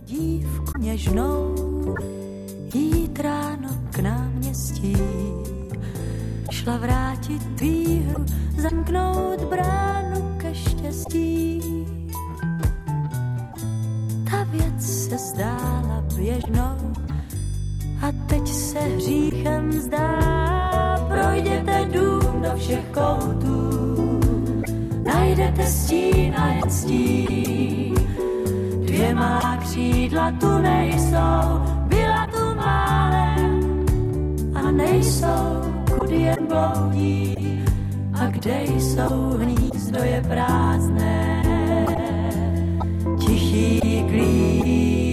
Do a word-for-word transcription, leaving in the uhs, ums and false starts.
dívku něžnou, jít ráno k náměstí. Šla vrátit výhru, zamknout bránu ke štěstí. Ta věc se zdála běžnou a teď se hříchem zdá. Projděte dům do všech koutů, najdete stín a jen stín. Dvě má křídla tu nejsou, byla tu málem a nejsou, kudy jen bloudí. A kde jsou, hnízdo je prázdné, tichý klíč.